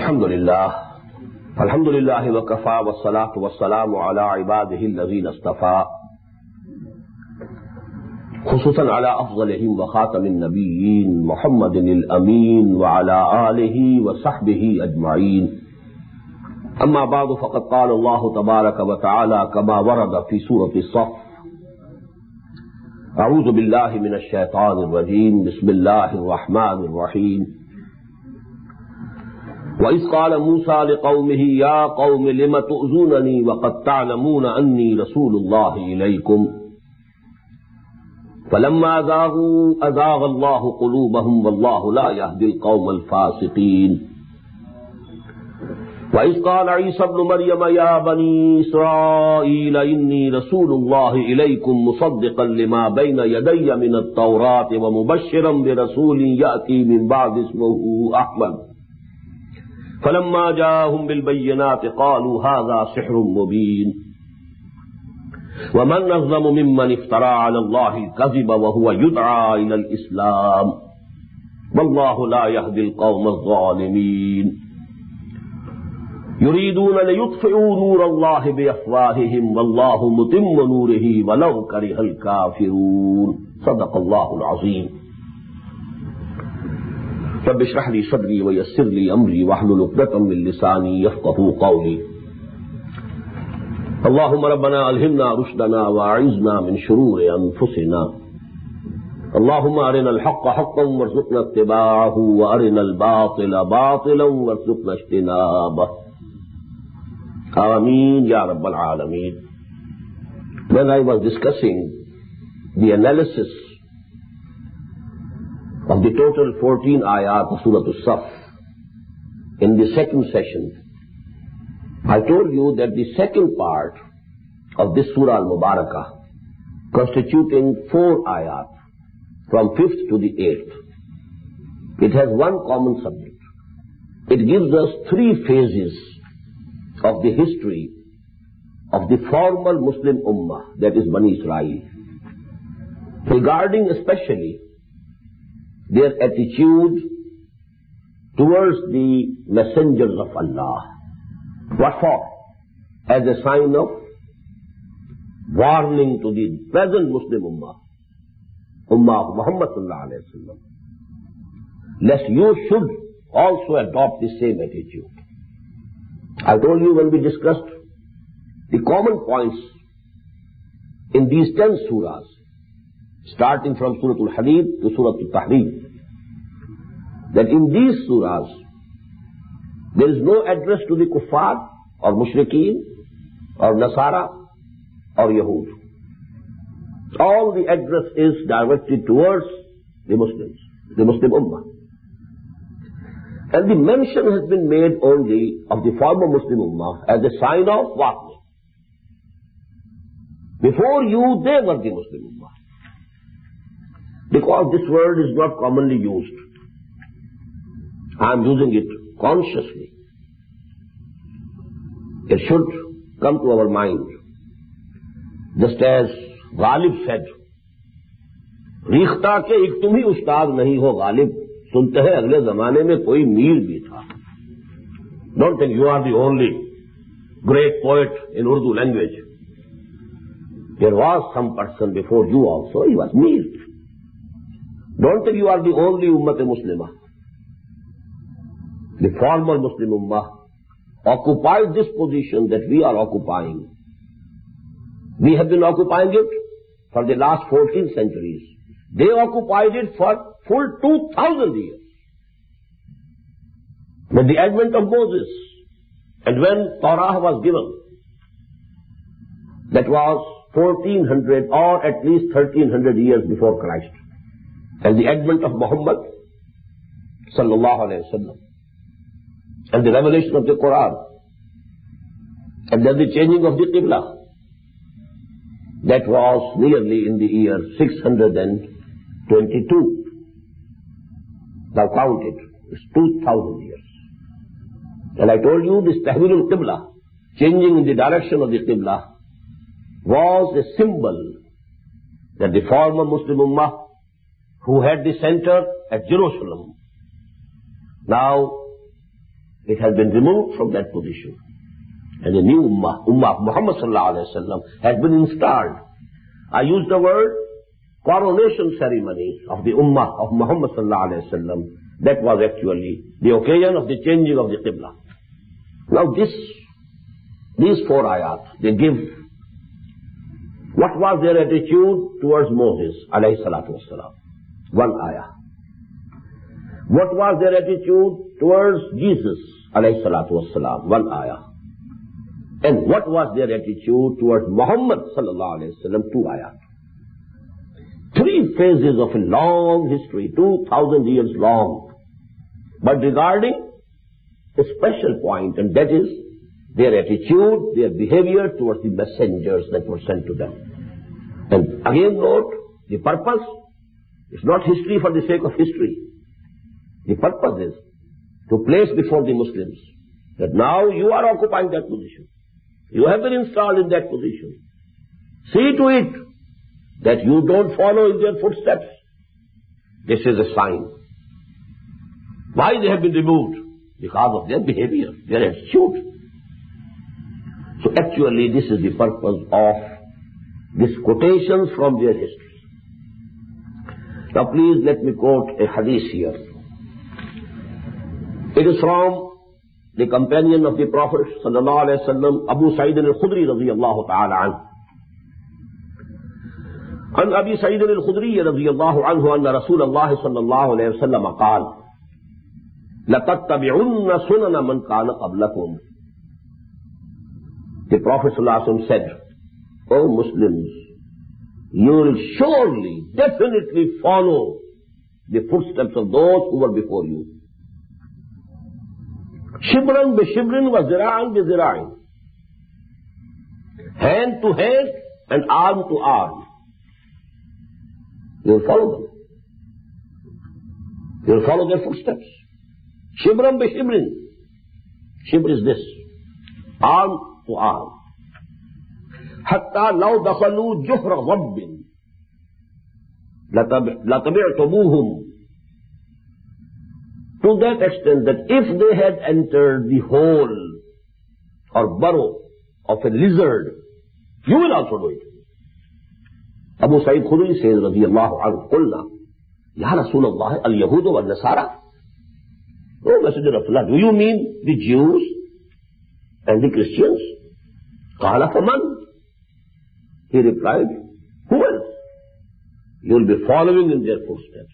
الحمد لله وكفى والصلاة والسلام على عباده الذين اصطفى خصوصا على أفضلهم وخاتم النبيين محمد الأمين وعلى آله وصحبه أجمعين. أما بعد فقد قال الله تبارك وتعالى كما ورد في سورة الصف: أعوذ بالله من الشيطان الرجيم بسم الله الرحمن الرحيم. وَإِذْ قَالَ مُوسَى لِقَوْمِهِ يَا قَوْمِ لِمَ تُؤْذُونَنِي وَقَدْ تَعْلَمُونَ أَنِّي رَسُولُ اللَّهِ إِلَيْكُمْ فَلَمَّا زَاغُوا أَزَاغَ اللَّهُ قُلُوبَهُمْ وَاللَّهُ لَا يَهْدِي الْقَوْمَ الْفَاسِقِينَ. وَإِذْ قَالَ عِيسَى ابْنُ مَرْيَمَ يَا بَنِي إِسْرَائِيلَ إِنِّي رَسُولُ اللَّهِ إِلَيْكُمْ مُصَدِّقًا لِمَا بَيْنَ يَدَيَّ مِنَ التَّوْرَاةِ وَمُبَشِّرًا بِرَسُولٍ يَأْتِي مِن بَعْدِ اسْمُهُ أَحْمَدُ. فلما جاءهم بالبينات قالوا هذا سحر مبين ومن أظلم ممن افترى على الله الكذب وهو يدعى إلى الإسلام والله لا يهدي القوم الظالمين. يريدون ليطفئوا نور الله بأفواههم والله متم نوره ولو كره الكافرون. صدق الله العظيم. رب اشرح لي صدري ويسر لي امري واحلل عقدة من لساني يفقهوا قولي. اللهم ربنا الهمنا رشدنا واعذنا من شرور انفسنا. اللهم ارنا الحق حقا وارزقنا اتباعه وارنا الباطل باطلا وارزقنا اجتنابه. آمین یا رب العالمین. When I was discussing the analysis of the total 14 ayat of Surah As-Saff in the second session, I told you that the second part of this Surah Al-Mubarakah, constituting 4 ayat from 5th to the 8th, it has one common subject. It gives us 3 phases of the history of the formal Muslim Ummah, that is Bani Israel, regarding especially their attitude towards the messengers of Allah. What for? As a sign of warning to the present Muslim Ummah of Muhammad sallallahu alayhi wa sallam, lest you should also adopt the same attitude. I told you when we discussed the common points in these 10 surahs, starting from Surah Al-Hadid to Surah Al-Tahrim, that in these surahs there is no address to the kuffar or mushrikeen or Nasara or Yahud. All the address is directed towards the Muslims, the Muslim Ummah. And the mention has been made only of the former Muslim Ummah as a sign of warning. Before you, they were the Muslim Ummah. Because this word is not commonly used, I am using it consciously. It should come to our mind. Just as Ghalib said, ریختہ کے ایک تم ہی استاد نہیں ہو غالب، سنتے ہیں اگلے زمانے میں کوئی میر بھی تھا. Don't think you are the only great poet in Urdu language. There was some person before you also, he was Mir. Don't think you are the only Ummah Muslimah. The former Muslim Ummah occupied this position that we are occupying. We have been occupying it for the last 14 centuries. They occupied it for full 2000 years. With the advent of Moses and when Torah was given, that was 1400 or at least 1300 years before Christ. And the advent of Muhammad sallallahu alayhi wa sallam and the revelation of the Quran and then the changing of the Qibla, that was nearly in the year 622. Now count it, it's 2000 years. And I told you this Tahwil al-Qibla, changing in the direction of the Qibla, was a symbol that the former Muslim Ummah who had the center at Jerusalem now it has been removed from that position. And a new Ummah of Muhammad sallallahu alayhi wa sallam, has been installed. I use the word coronation ceremony of the Ummah of Muhammad sallallahu alayhi wa sallam. That was actually the occasion of the changing of the Qibla. Now these 4 ayat, they give what was their attitude towards Moses alayhi salatu wassalam. 1 ayah. What was their attitude towards Jesus alayhi salatu wassalam? 1 ayah. And what was their attitude towards Muhammad sallallahu alayhi wasallam? 2 ayat. 3 phases of a long history, 2,000 years long. But regarding a special point, and that is their attitude, their behavior towards the messengers that were sent to them. And again note, the purpose is not history for the sake of history. The purpose is to place before the Muslims that now you are occupying that position. You have been installed in that position. See to it that you don't follow in their footsteps. This is a sign. Why they have been removed? Because of their behavior, their attitude. So actually this is the purpose of these quotations from their history. Now please let me quote a hadith here. It is from the companion of the Prophet sallallahu alaihi wasallam, Abu Sa'id al-Khudri radiyallahu ta'ala anhu. عن أبي سعيد الخدري رضي الله عنه أن رسول الله صلى الله عليه وسلم قال لَتَتَّبِعُنَّ سُنَنَ مَنْ كَانَ قَبْلَكُمْ. The Prophet ﷺ said, O Muslims, you will surely, definitely follow the footsteps of those who were before you. شِبْرًا بِشِبْرٍ وَزِرَاعًا بِزِرَاعٍ. Hand to hand and arm to arm. You will follow them. You will follow their footsteps. Shibran bi shibrin. Shibr is this. Arm to arm. Hatta law dakhalu juhra dhabbin latabi'tumuhum. To that extent that if they had entered the hole or burrow of a lizard, you will also do it. Abu Sa'id Khudri says, radiyallahu anhu, qulna, Ya Rasulullah, al-Yahudu wal-Nasara? Oh, Messenger of Allah, do you mean the Jews and the Christians? Qala faman? He replied, who else? You will be following in their footsteps.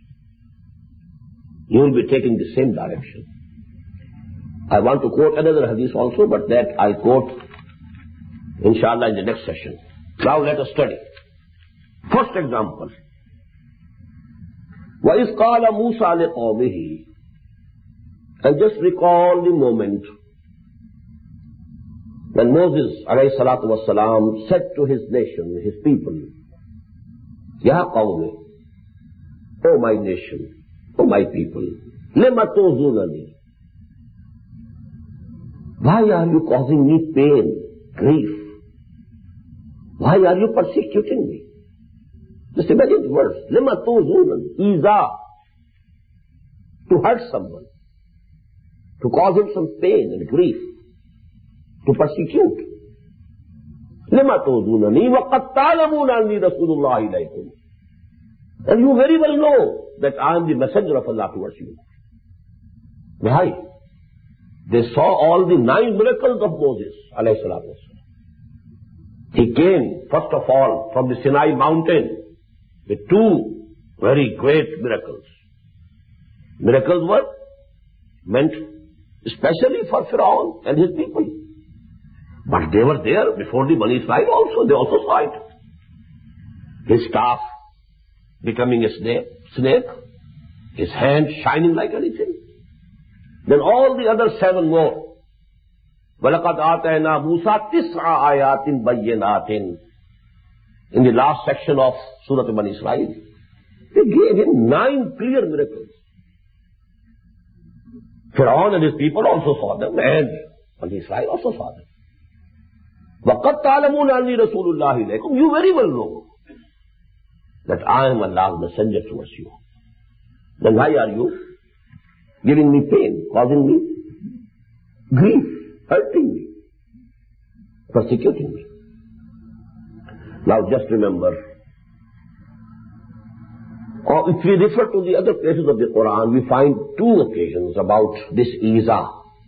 You will be taking the same direction. I want to quote another hadith also, but that I'll quote, inshallah, in the next session. Now let us study. First example. وَإِذْ قَالَ مُوسَى لِقَوْمِهِ. And just recall the moment when Moses alayhi salatu wasalam said to his nation, his people, Ya qawmi, O my nation, O my people, lima tuzunani. Why are you causing me pain, grief? Why are you persecuting me? Just imagine the words. Lima tuzunani. Iza. To hurt someone. To cause him some pain and grief. To persecute. Lima tuzunani wa qad ta'lamuna anni Rasulullah ilaykum. And you very well know that I am the messenger of Allah towards you. Why? They saw all the 9 miracles of Moses alayhi salatu wasalam. He came, first of all, from the Sinai mountain with 2 very great miracles. Miracles were meant especially for Pharaoh and his people. But they were there before the Bani Israel also. They also saw it. His staff becoming a snake, his hand shining like anything. Then all the other 7 more. وَلَقَدْ آتَيْنَا مُوسَى 9 آيَاتٍ بَيِّنَاتٍ. In the last section of Surah Bani Israel, they gave him 9 clear miracles. Pharaoh and his people also saw them, and Bani Israel also saw them. وَقَدْ تَعْلَمُونَ أَنِّي رَسُولُ اللَّهِ إِلَيْكُمْ. You very well know that I am Allah's messenger towards you. Then why are you giving me pain, causing me grief, hurting me, persecuting me. Now just remember, or if we refer to the other places of the Quran, we find two occasions about this Iza.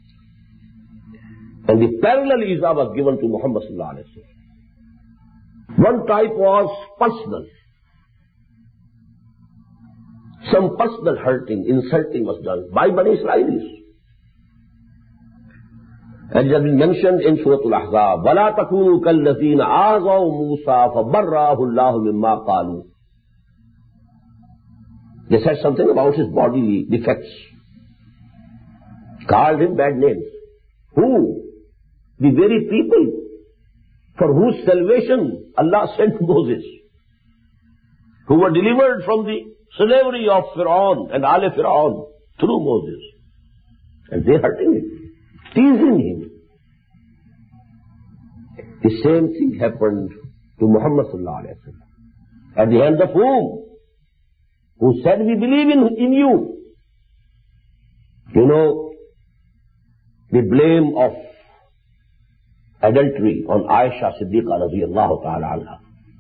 And the parallel Iza was given to Muhammad sallallahu alaihi wasallam. One type was personal. Some personal hurting, insulting was done by Bani Israelis. And it has been mentioned in Surah Al-Ahzab, وَلَا تَكُونُوا كَالَّذِينَ آذَوْا مُوسَى فَبَرَّأَهُ اللَّهُ مِمَّا قَالُوا. They said something about his bodily defects. Called him bad names. Who? The very people for whose salvation Allah sent Moses, who were delivered from the slavery of Fir'aun and Ale Fir'aun through Moses. And they hurting him, teasing him. The same thing happened to Muhammad sallallahu alaihi wasallam. At the hand of whom? Who said, we believe in you. You know, the blame of adultery on Aisha Siddiqa radiyallahu ta'ala anha.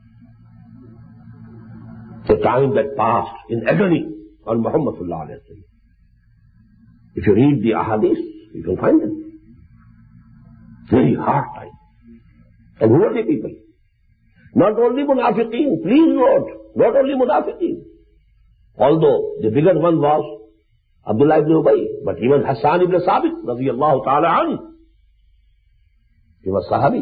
The time that passed in agony on Muhammad sallallahu alaihi wasallam. If you read the ahadith, you can find them. Very hard time. And who are the people? Not only munafiqeen, please note, not only munafiqeen. Although the bigger one was Abdullah ibn Ubay, but even Hassan ibn Sabit radiyallahu ta'ala anhu, he was Sahabi.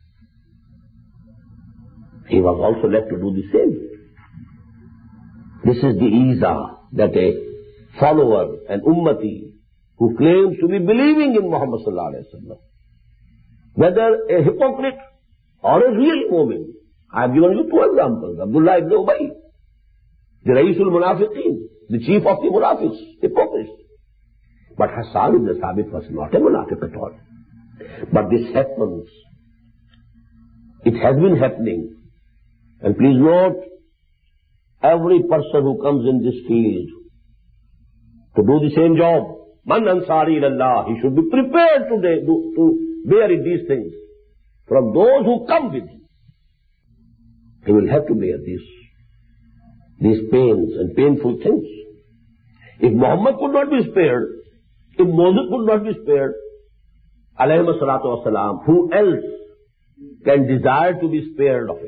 He was also left to do the same. This is the Iza that a follower, an ummati, who claims to be believing in Muhammad sallallahu alaihi wasallam, whether a hypocrite or a real mu'min. I have given you two examples. Abdullah ibn Ubay, the Raisul Munafiqeen, the chief of the Munafiqs, hypocrites. But Hassan ibn Sabit was not a Munafiq at all. But this happens. It has been happening. And please note, every person who comes in this field to do the same job, Man ansari ilallah, he should be prepared to bear these things from those who come with him. He will have to bear these pains and painful things. If Muhammad could not be spared, if Moses could not be spared, alayhi salatu wasalam, who else can desire to be spared of it?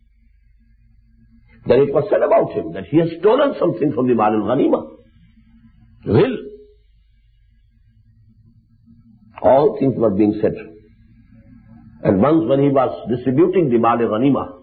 Then it was said about him that he has stolen something from the Mal al-Ghanima. Will. All things were being said. And once when he was distributing the Mal al-Ghanima,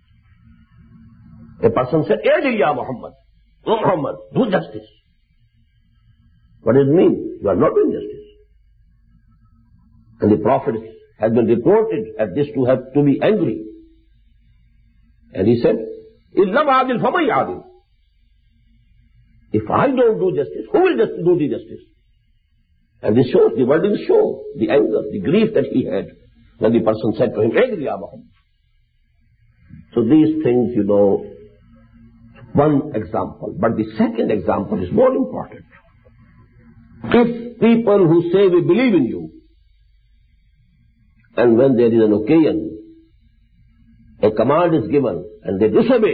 a person said, Adil ya Muhammad. Oh Muhammad, do justice. What does it mean? You are not doing justice. And the Prophet has been reported at this to have to be angry. And he said, Illam adil famay adil. If I don't do justice, who will do the justice? And this shows, the wordings show the anger, the grief that he had when the person said to him, Adil ya Muhammad. So these things, you know, one example. But the second example is more important. If people who say we believe in you, and when there is an occasion, a command is given, and they disobey,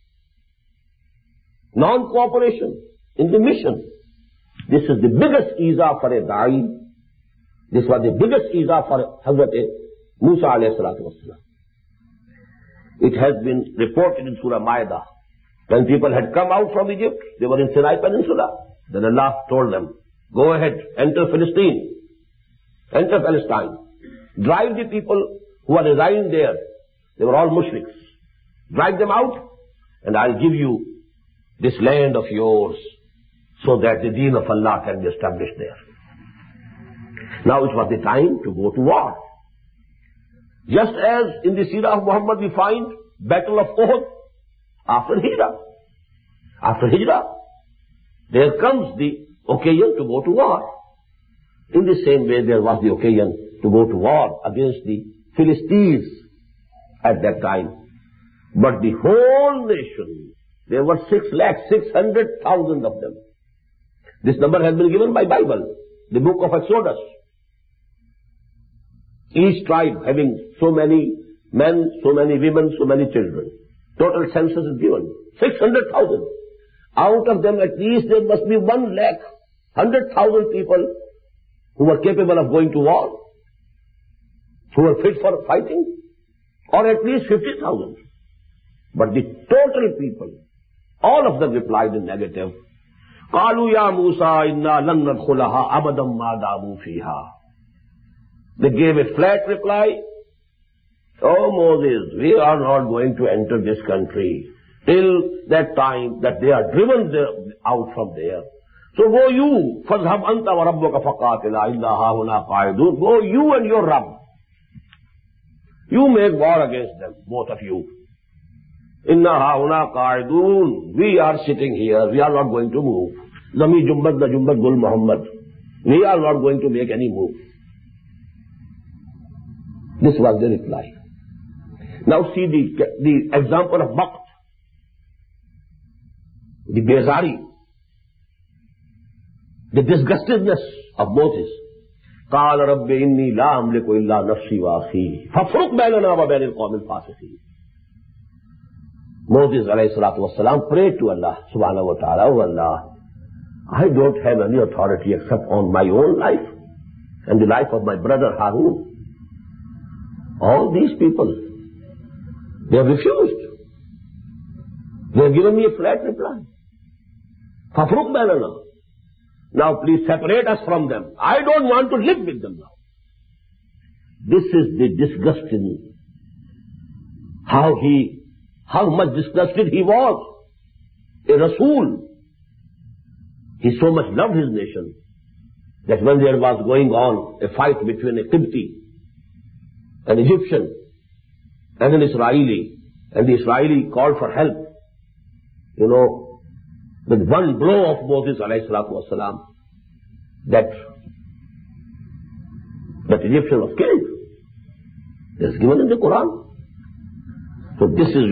non-cooperation in the mission, this is the biggest Iza for a da'i. This was the biggest Iza for Hazrat Musa alayhi salatu wasalam. It has been reported in Surah Ma'idah. When people had come out from Egypt, they were in Sinai Peninsula. Then Allah told them, go ahead, enter Palestine, enter Palestine. Drive the people who are residing there. They were all mushriks. Drive them out, and I'll give you this land of yours so that the deen of Allah can be established there. Now it was the time to go to war. Just as in the Seerah of Muhammad we find Battle of Uhud after Hijrah. After Hijrah, there comes the occasion to go to war. In the same way there was the occasion to go to war against the Philistines at that time. But the whole nation, there were 6,600,000 of them. This number has been given by Bible, the book of Exodus. Each tribe having so many men, so many women, so many children. Total census is given. 600,000. Out of them at least there must be 1,100,000 people who are capable of going to war, who are fit for fighting, or at least 50,000. But the total people, all of them replied in negative. قَالُوا يَا مُوسَىٰ إِنَّا لَن نَدْخُلَهَا أَبَدًا مَا دَامُوا فِيهَا. They gave a flat reply. Oh Moses, we are not going to enter this country till that time that they are driven out from there. So go you, فَاذْهَبْ أَنْتَ وَرَبُّكَ فَقَاتِلَا إِلَّا هَاهُنَا قَاعِدُونَ. Go you and your Rabb. You make war against them, both of you. Inna hauna qa'idun. We are sitting here. We are not going to move. Zami jumbat na jumbat gul Muhammad. We are not going to make any move. This was the reply. Now see the example of Maqt. The bezari. The disgustedness of Moses. قال رب إني لا أملك إلا نفسي وأخي فافرق بيننا وبين القوم الفاسقين. Moses alayhi salatu wasalam prayed to Allah subhanahu wa ta'ala, oh Allah, I don't have any authority except on my own life and the life of my brother Harun. All these people, they have refused. They have given me a flat reply. فافرق بيننا. Now please separate us from them. I don't want to live with them now. This is the disgusting, how much disgusted he was. A Rasul. He so much loved his nation that when there was going on a fight between a Qibti, an Egyptian, and an Israeli, and the Israeli called for help, with one blow of Moses alayhi salatu wasalam, that Egyptian was killed. It's given in the Quran. So this is,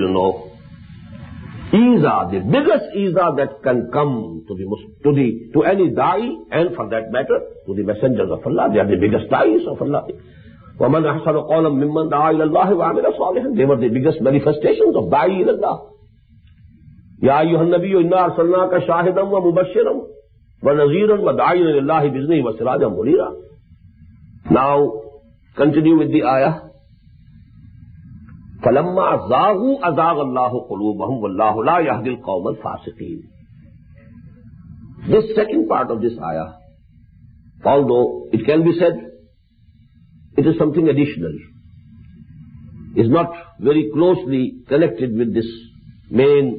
Iza, the biggest Iza that can come to any da'i, and for that matter, to the messengers of Allah. They are the biggest da'is of Allah. وَمَنْ أَحْسَنُ قَوْلًا مِمَّنْ دَعَا إِلَى اللَّهِ وَعَمِلَ صَالِحًا. They were the biggest manifestations of da'i ila Allah. يَا أَيُّهَا النَّبِيُّ إِنَّا أَرْسَلْنَاكَ شَاهِدًا وَمُبَشِّرًا وَنَذِيرًا وَدَاعِيًا إِلَى اللَّهِ بِإِذْنِهِ وَسِرَاجًا مُنِيرًا. Now, continue with the ayah. فَلَمَّا زَاغُوا أَزَاغَ اللَّهُ قُلُوبَهُمْ وَاللَّهُ لَا يَهْدِي الْقَوْمَ الْفَاسِقِينَ. This second part of this ayah, although it can be said it is something additional, is not very closely connected with this main,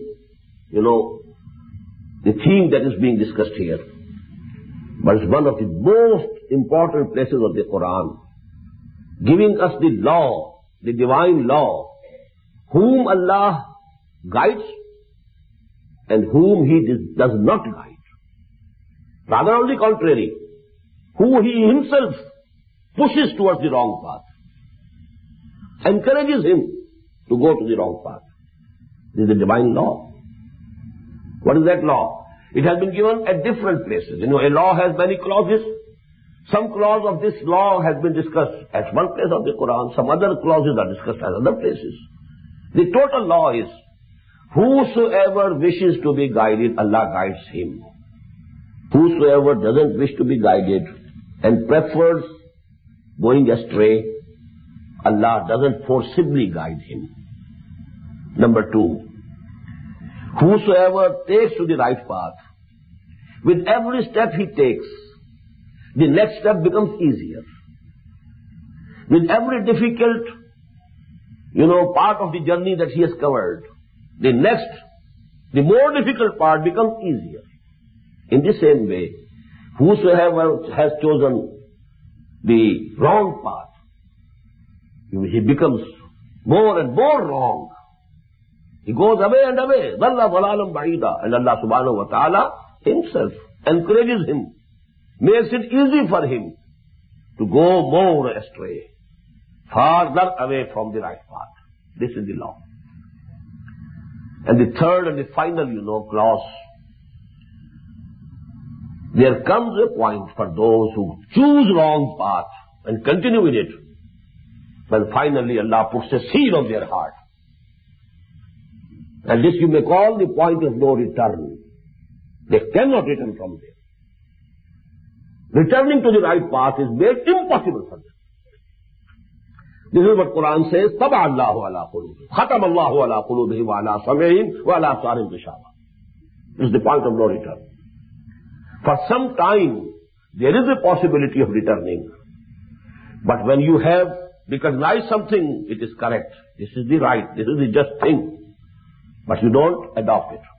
the theme that is being discussed here. But it's one of the most important places of the Quran, giving us the law, the divine law, whom Allah guides and whom He does not guide. Rather on the contrary, who He Himself pushes towards the wrong path, encourages him to go to the wrong path. This is the divine law. What is that law? It has been given at different places. A law has many clauses. Some clause of this law has been discussed at one place of the Quran. Some other clauses are discussed at other places. The total law is, whosoever wishes to be guided, Allah guides him. Whosoever doesn't wish to be guided and prefers going astray, Allah doesn't forcibly guide him. Number two, whosoever takes to the right path, with every step he takes, the next step becomes easier. With every difficult, part of the journey that he has covered, the more difficult part becomes easier. In the same way, whosoever has chosen the wrong path, he becomes more and more wrong. He goes away and away. Dhalla dhalalam ba'ida. And Allah subhanahu wa ta'ala Himself encourages him, makes it easy for him to go more astray, farther away from the right path. This is the law. And the third and the final, clause. There comes a point for those who choose wrong path and continue with it. when finally Allah puts a seal on their heart. And this you may call the point of no return. They cannot return from there. Returning to the right path is made impossible for them. This is what Quran says, Taba Allahu ala qulubihim. Khatam Allahu ala qulubihim wa ala sam'ihim wa ala absarihim ghishawah. This is the point of no return. For some time, there is a possibility of returning. But when you have recognized something, it is correct. This is the right, this is the just thing. But you don't adopt it.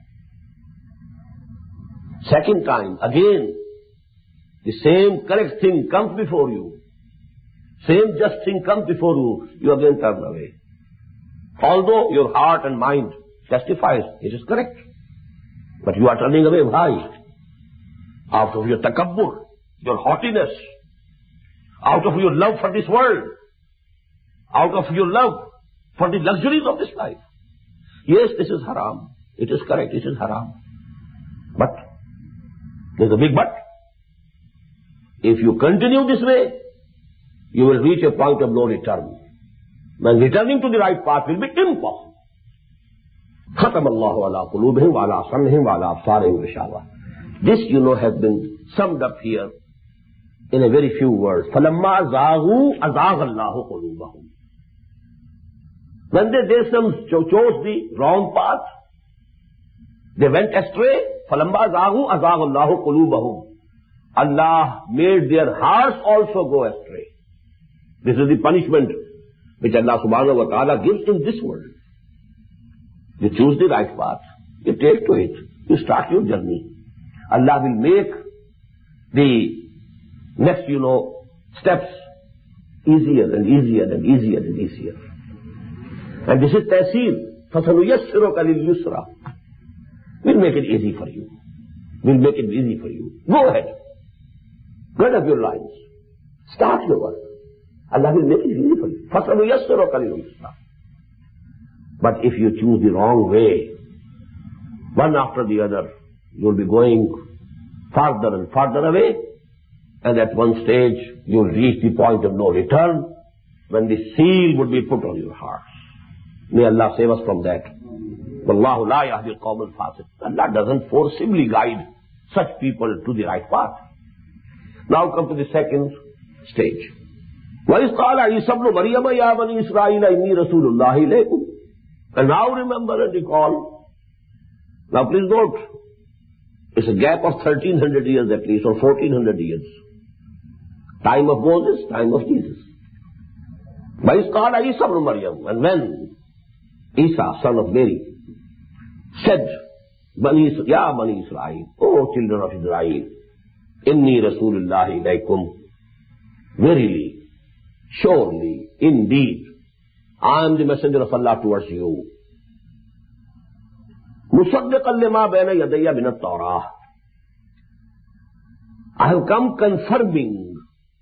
Second time, again, the same correct thing comes before you. Same just thing comes before you, you again turn away. Although your heart and mind testifies it is correct. But you are turning away. Why? Out of your takabbur, your haughtiness, out of your love for this world, out of your love for the luxuries of this life. Yes, this is haram. It is correct, it is haram. But, there's a big but. If you continue this way, you will reach a point of no return. When returning to the right path will be impossible. Khatam Allahu ala qulubihim wa ala sam'ihim wa ala absarihim ghishawah. This, has been summed up here in a very few words. فَلَمَّا زَاغُوا أَزَاغَ اللَّهُ قُلُوبَهُمْ. When they chose the wrong path, they went astray. فَلَمَّا زَاغُوا أَزَاغَ اللَّهُ قُلُوبَهُمْ. Allah made their hearts also go astray. This is the punishment which Allah subhanahu wa ta'ala gives in this world. You choose the right path. You take to it. You start your journey. Allah will make the next, steps easier and easier and easier and easier. And this is Tahseel. فَسَنُيَسِّرُكَ لِلْيُسْرَى. We'll make it easy for you. We'll make it easy for you. Go ahead. Get up your lines. Start your work. Allah will make it easy for you. فَسَنُيَسِّرُكَ لِلْيُسْرَى. But if you choose the wrong way, one after the other, you'll be going farther and farther away, and at one stage you'll reach the point of no return when the seal would be put on your hearts. May Allah save us from that. Wallahu la yahdi al-qawm al-fasiq. Allah doesn't forcibly guide such people to the right path. Now come to the second stage. وَإِذْ قَالَ عِيسَى ابْنُ مَرْيَمَ يَا بَنِي إِسْرَائِيلَ إِنِّي رَسُولُ اللَّهِ إِلَيْكُمْ. And now remember and recall. Now please note, it's a gap of 1300 years at least, or 1400 years. Time of Moses, time of Jesus. وَإِذْ قَالَ عِيسَى ابْنُ مَرْيَمَ. And when Isa, son of Mary, said, Ya Bani Israel, O children of Israel, Inni Rasulullahi ilaykum, verily, surely, indeed, I am the messenger of Allah towards you. Musaddiqan lima bayna yadayya min at-Torah. I have come confirming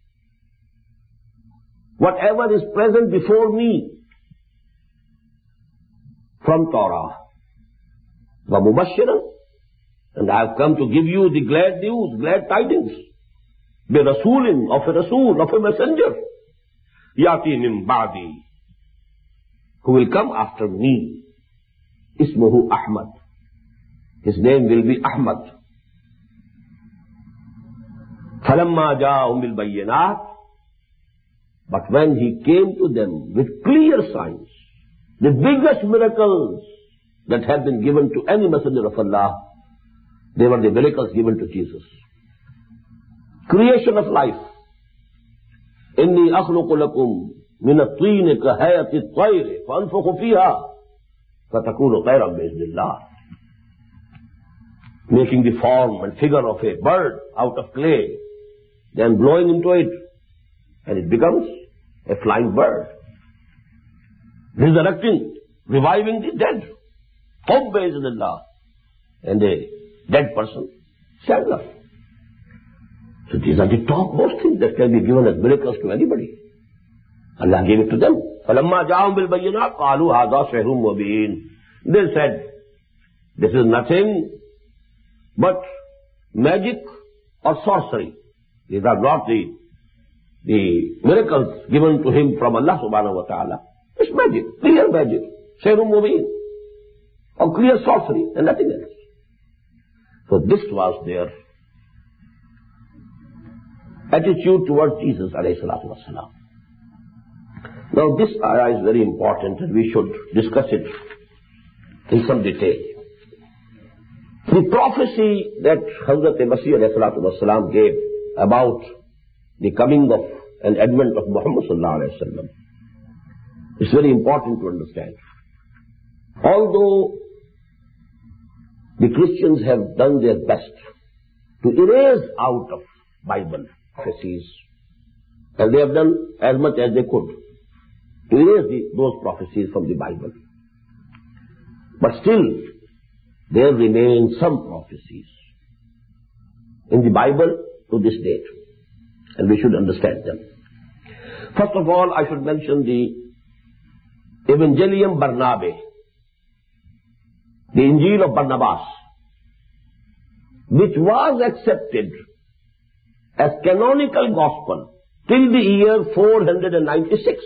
whatever is present before me from Torah. Wa mubashiran, and I have come to give you the glad news, glad tidings. Bi rasulin, of a rasul, of a messenger. Yati min ba'di, who will come after me. Ismuhu Ahmad. His name will be Ahmad. Falamma ja'ahum bil bayyinat. But when he came to them with clear signs, the biggest miracles that have been given to any messenger of Allah, they were the miracles given to Jesus. Creation of life. Inni akhluqu lakum min at-tin ka hayati at-tayr fa anfukhu fiha fatakunu tayran bi'iznillah. Making the form and figure of a bird out of clay, then blowing into it, and it becomes a flying bird. Resurrecting, reviving the dead. Qum bi'iznillah. And a dead person stands up. So these are the topmost things that can be given as miracles to anybody. Allah gave it to them. فَلَمَّا جَاءَهُمْ بِالْبَيِّنَاتِ قَالُوا هَذَا سِحْرٌ مُبِينٌ. They said, this is nothing but magic or sorcery. These are not the miracles given to him from Allah subhanahu wa ta'ala, it's magic, clear magic, Sehrum Mubin, or clear sorcery and nothing else. So this was their attitude towards Jesus alayhi salatu wasalam. Now this ayah is very important and we should discuss it in some detail. The prophecy that Hazrat Masih alayhi salatu wasalam gave about the coming of and advent of Muhammad sallallahu alayhi wa sallam is very important to understand. Although the Christians have done their best to erase out of Bible prophecies, and they have done as much as they could to erase those prophecies from the Bible. But still, there remain some prophecies in the Bible to this date, and we should understand them. First of all, I should mention the Evangelium Barnabe, the Injil of Barnabas, which was accepted as canonical gospel till the year 496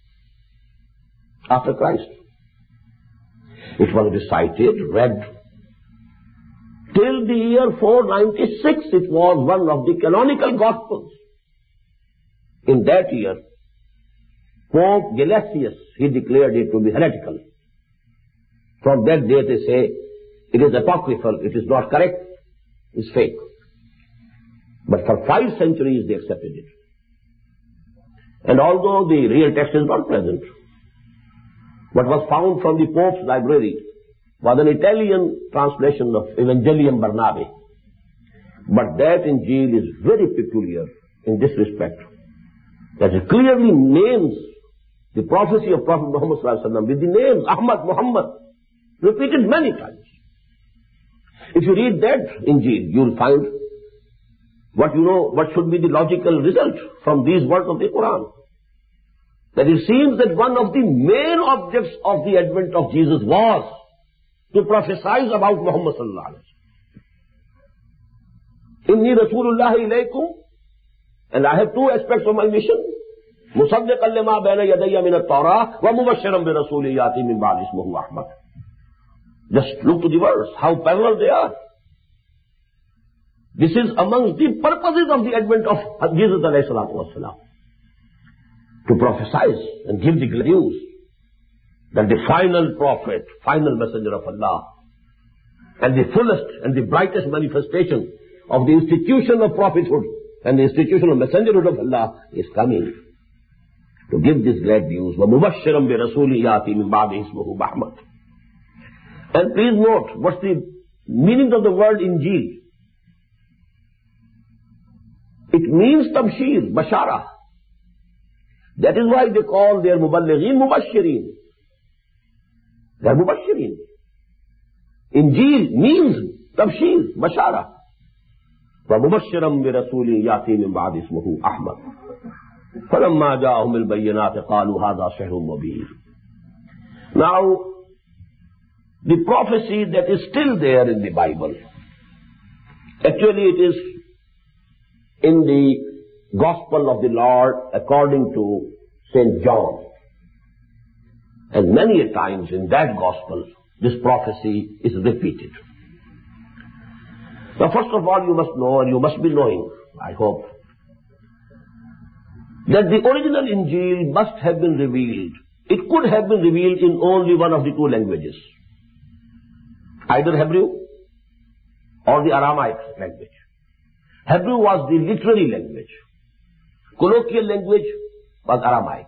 after Christ. It was recited, read. Till the year 496, it was one of the canonical gospels. In that year, Pope Gelasius, he declared it to be heretical. From that day they say, it is apocryphal, it is not correct, it's fake. But for 5 centuries they accepted it. And although the real text is not present, what was found from the Pope's library was an Italian translation of Evangelium Barnabe. But that Injil is very peculiar in this respect, that it clearly names the prophecy of Prophet Muhammad sallallahu alaihi wasallam with the names Ahmad, Muhammad, repeated many times. If you read that Injil, you will find what should be the logical result from these words of the Quran. That it seems that one of the main objects of the advent of Jesus was to prophesy about Muhammad sallallahu alaihi wasallam. Inni Rasulullah ilaykum, and I have 2 aspects of my mission. Musaddiqan lima bayna yadayya min at-Torah wa mubashiran bi rasulin yati min ba'di ismuhu Ahmad. Just look to the words, how parallel they are. This is amongst the purposes of the advent of Jesus alayhi salatu wasalam, to prophesy and give the good news that the final prophet, final messenger of Allah, and the fullest and the brightest manifestation of the institution of prophethood and the institution of messengerhood of Allah is coming to give this glad news. وَمُبَشِّرًا بِرَسُولٍ يَأْتِي مِن بَعْدِهِ اسْمُهُ أَحْمَدُ. And please note, what's the meaning of the word Injil? It means tabshir, bashara. That is why they call their muballighin mubashirin. They are mubashirin. Injil means tabshir, bashara. وَمُبَشِّرًا بِرَسُولٍ يَأْتِي مِن بَعْدِهِ اسْمُهُ أَحْمَدُ فَلَمَّا جَاءَهُمُ الْبَيِّنَاتُ قَالُوا هَذَا سِحْرٌ مُبِينٌ. Now, the prophecy that is still there in the Bible, actually it is in the Gospel of the Lord according to St. John. And many a times in that Gospel, this prophecy is repeated. Now, first of all, you must know, and you must be knowing, I hope, that the original Injil must have been revealed. It could have been revealed in only one of the 2 languages, either Hebrew or the Aramaic language. Hebrew was the literary language. Colloquial language was Aramaic.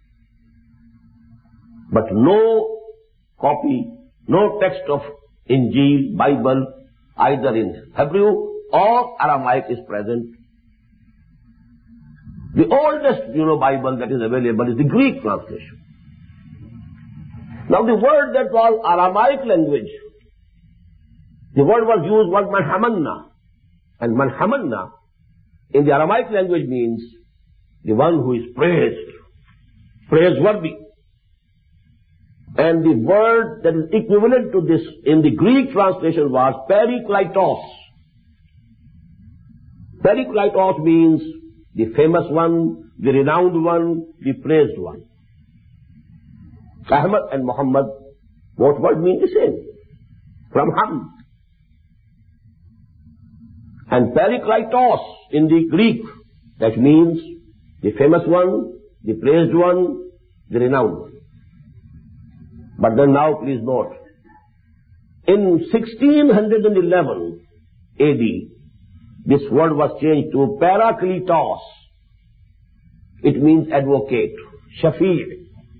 But no copy, no text of Injil, Bible, either in Hebrew or Aramaic is present. The oldest, Bible that is available is the Greek translation. Now the word that was Aramaic language, the word was used was manhamanna. And manhamanna in the Aramaic language means the one who is praised, praiseworthy. And the word that is equivalent to this in the Greek translation was perikleitos. Perikleitos means the famous one, the renowned one, the praised one. Ahmad and Muhammad, both words mean the same, from Hamd. And Parakletos in the Greek, that means the famous one, the praised one, the renowned one. But then now please note, in 1611 AD, this word was changed to Parakletos. It means advocate, Shafi'.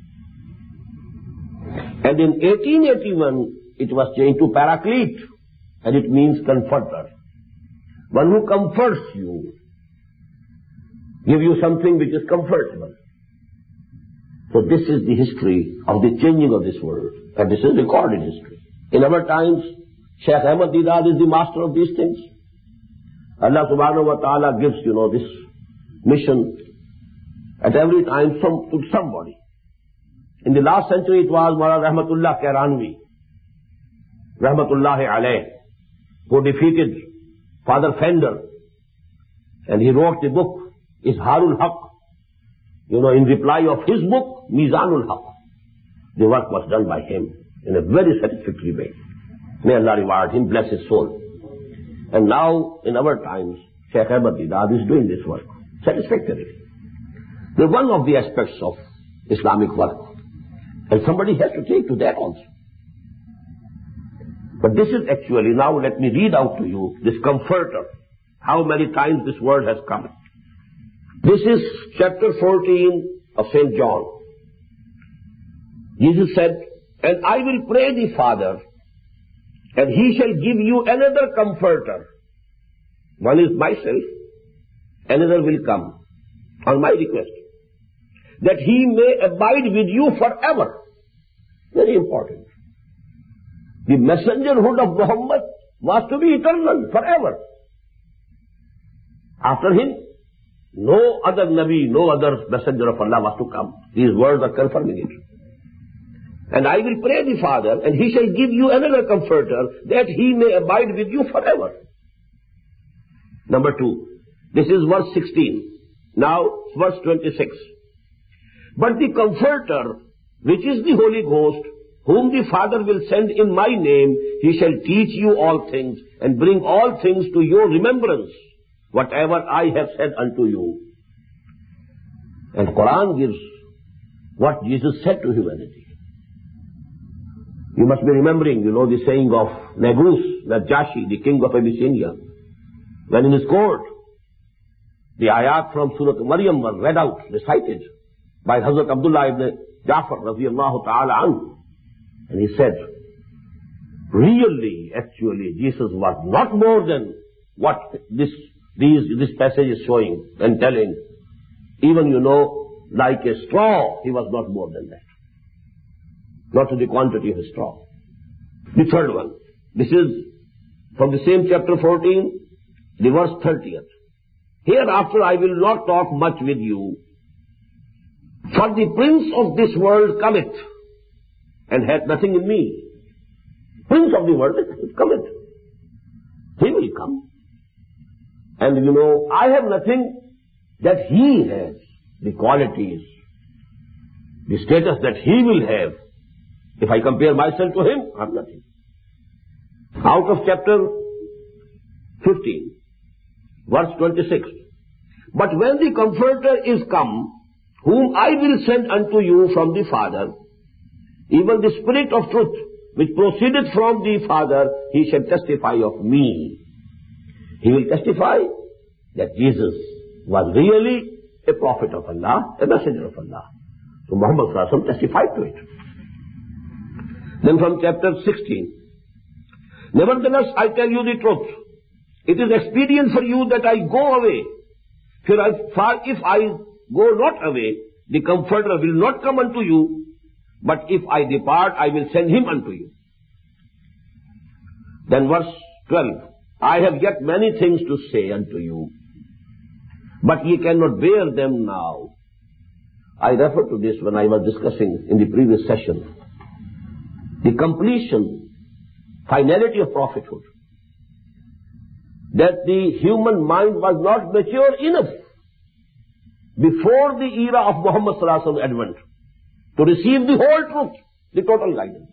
And in 1881, it was changed to Paraclete, and it means comforter. One who comforts you, give you something which is comfortable. So this is the history of the changing of this word, and this is recorded history. In our times, Shaykh Ahmad Deedat is the master of these things. Allah subhanahu wa ta'ala gives, this mission at every time to somebody. In the last century, it was Maulana Rahmatullah Kairanvi, Rahmatullahi alayh, who defeated Father Fender, and he wrote the book, Izharul Haq. In reply of his book, Mizanul Haq. The work was done by him in a very satisfactory way. May Allah reward him, bless his soul. And now, in our times, Shaykh Ahmad Deedat is doing this work satisfactorily. They're one of the aspects of Islamic work. And somebody has to take to that also. But this is actually, now let me read out to you, this comforter. How many times this word has come. This is chapter 14 of St. John. Jesus said, "And I will pray the Father, and he shall give you another comforter." One is myself, another will come on my request, that he may abide with you forever. Very important. The messengerhood of Muhammad was to be eternal, forever. After him, no other Nabi, no other messenger of Allah was to come. These words are confirming it. "And I will pray the Father, and he shall give you another comforter, that he may abide with you forever." Number 2. This is verse 16. Now, verse 26. "But the Comforter, which is the Holy Ghost, whom the Father will send in my name, he shall teach you all things, and bring all things to your remembrance, whatever I have said unto you." And Quran gives what Jesus said to humanity. You must be remembering, the saying of Negus, Najashi, the king of Abyssinia, when in his court, the ayat from Surah Maryam were read out, recited by Hazrat Abdullah ibn Jafar radiyallahu ta'ala anhu. And he said, really, actually, Jesus was not more than what this passage is showing and telling. Even, like a straw, he was not more than that. Not to the quantity of a straw. The third one. This is from the same chapter 14, the verse 30th. "Hereafter I will not talk much with you, for the prince of this world cometh, and hath nothing in me." Prince of the world cometh. He will come. And I have nothing that he has, the qualities, the status that he will have. If I compare myself to him, I have nothing. Out of chapter 15, verse 26. "But when the Comforter is come, whom I will send unto you from the Father, even the Spirit of truth, which proceedeth from the Father, he shall testify of me." He will testify that Jesus was really a prophet of Allah, a messenger of Allah. So Muhammad sallallahu alaihi wasallam testified to it. Then from chapter 16, "Nevertheless, I tell you the truth. It is expedient for you that I go away. For if I go not away, the Comforter will not come unto you, but if I depart, I will send him unto you." Then verse 12, "I have yet many things to say unto you, but ye cannot bear them now." I referred to this when I was discussing in the previous session. The completion, finality of prophethood. That the human mind was not mature enough before the era of Muhammad Sallallahu Alaihi Wasallam's advent, to receive the whole truth, the total guidance.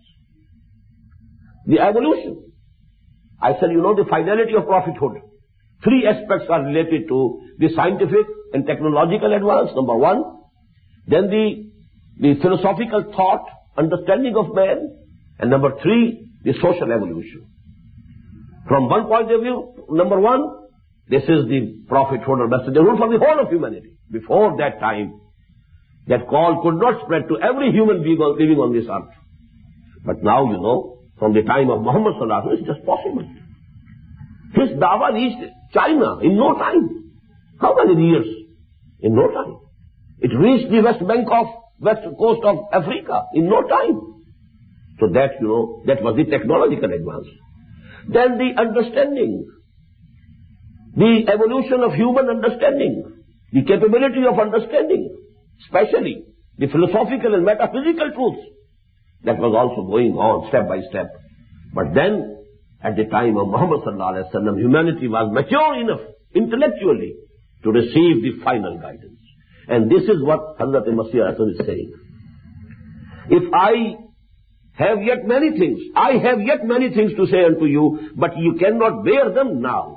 The evolution. I said, the finality of prophethood. Three aspects are related to the scientific and technological advance, number one. Then the philosophical thought, understanding of man. And number three, the social evolution. From one point of view, number one, this is the prophethood or messengerhood for the whole of humanity. Before that time, that call could not spread to every human being living on this earth. But now, from the time of Muhammad Sallallahu Alaihi Wasallam, it's just possible. His dawah reached China in no time. How many years? In no time. It reached the west coast of Africa in no time. So that, that was the technological advance. Then the understanding, the evolution of human understanding, the capability of understanding, especially the philosophical and metaphysical truths, that was also going on step by step. But then, at the time of Muhammad Sallallahu Alaihi Wasallam, humanity was mature enough intellectually to receive the final guidance. And this is what Hazrat Masih is saying. If I have yet many things to say unto you, but you cannot bear them now.